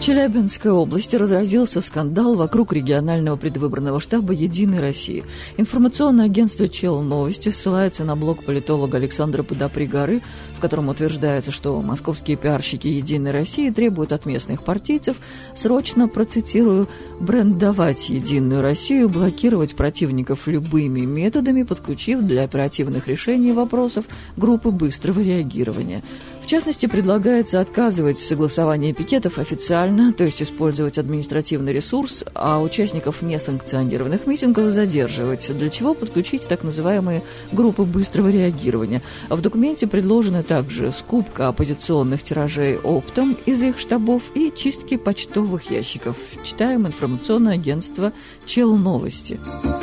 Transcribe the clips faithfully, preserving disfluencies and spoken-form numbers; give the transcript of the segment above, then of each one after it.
Челябинской области разразился скандал вокруг регионального предвыборного штаба «Единой России». Информационное агентство «Чел Новости» ссылается на блог политолога Александра Подопри-Горы, в котором утверждается, что московские пиарщики «Единой России» требуют от местных партийцев срочно, процитирую, брендовать «Единую Россию», блокировать противников любыми методами, подключив для оперативных решений вопросов группы быстрого реагирования. В частности, предлагается отказывать в согласовании пикетов официально, то есть использовать административный ресурс, а участников несанкционированных митингов задерживать, для чего подключить так называемые группы быстрого реагирования. В документе предложены также скупка оппозиционных тиражей оптом из их штабов и чистки почтовых ящиков. Читаем информационное агентство «Чел Новости».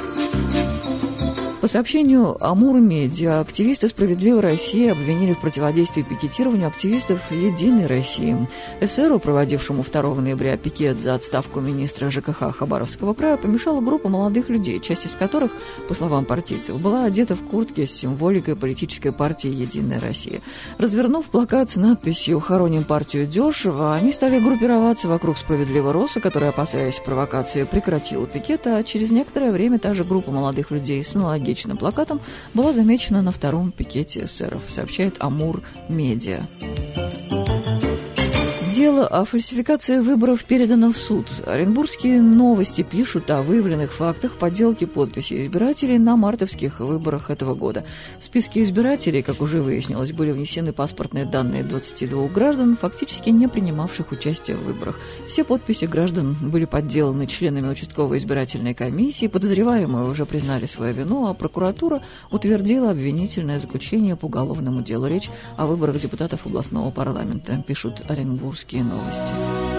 По сообщению Амур-Медиа, активисты «Справедливой России» обвинили в противодействии пикетированию активистов «Единой России». эсеру, проводившему второго ноября пикет за отставку министра ЖКХ Хабаровского края, помешала группа молодых людей, часть из которых, по словам партийцев, была одета в куртки с символикой политической партии «Единая Россия». Развернув плакат с надписью «Хороним партию дешево», они стали группироваться вокруг «Справедливой Росы», которая, опасаясь провокации, прекратила пикет, а через некоторое время та же группа молодых людей с аналогичным плакатом была замечена на втором пикете эсеров, сообщает Амур-Медиа. Дело о фальсификации выборов передано в суд. Оренбургские новости пишут о выявленных фактах подделки подписей избирателей на мартовских выборах этого года. В списке избирателей, как уже выяснилось, были внесены паспортные данные двадцати двух граждан, фактически не принимавших участие в выборах. Все подписи граждан были подделаны членами участковой избирательной комиссии, подозреваемые уже признали свою вину, а прокуратура утвердила обвинительное заключение по уголовному делу. Речь о выборах депутатов областного парламента, пишут Оренбургские новости.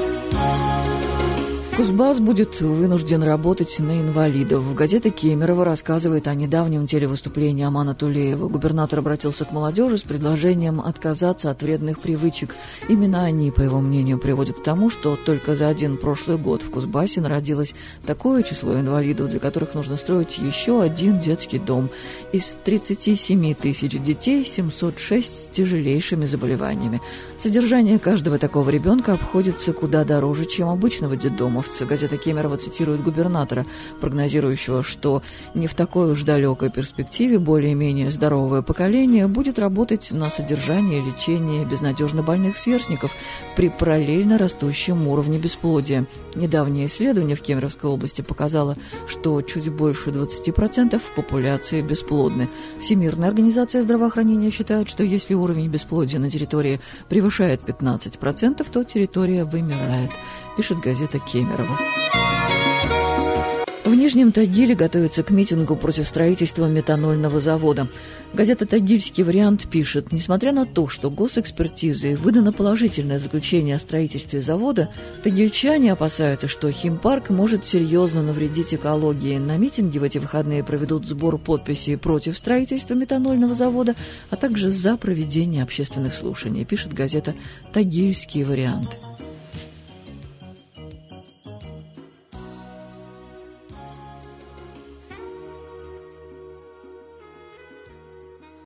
Кузбасс будет вынужден работать на инвалидов. Газета Кемерово рассказывает о недавнем телевыступлении Амана Тулеева. Губернатор обратился к молодежи с предложением отказаться от вредных привычек. Именно они, по его мнению, приводят к тому, что только за один прошлый год в Кузбассе народилось такое число инвалидов, для которых нужно строить еще один детский дом. Из тридцати семи тысяч детей семьсот шесть с тяжелейшими заболеваниями. Содержание каждого такого ребенка обходится куда дороже, чем обычного детдома. Газета Кемерово цитирует губернатора, прогнозирующего, что не в такой уж далекой перспективе более-менее здоровое поколение будет работать на содержание и лечение безнадежно больных сверстников при параллельно растущем уровне бесплодия. Недавнее исследование в Кемеровской области показало, что чуть больше двадцати процентов популяции бесплодны. Всемирная организация здравоохранения считает, что если уровень бесплодия на территории превышает пятнадцать процентов, то территория вымирает, пишет газета Кемерово. В Нижнем Тагиле готовится к митингу против строительства метанольного завода. Газета «Тагильский вариант» пишет, несмотря на то, что госэкспертизой выдано положительное заключение о строительстве завода, тагильчане опасаются, что химпарк может серьезно навредить экологии. На митинге в эти выходные проведут сбор подписей против строительства метанольного завода, а также за проведение общественных слушаний, пишет газета «Тагильский вариант».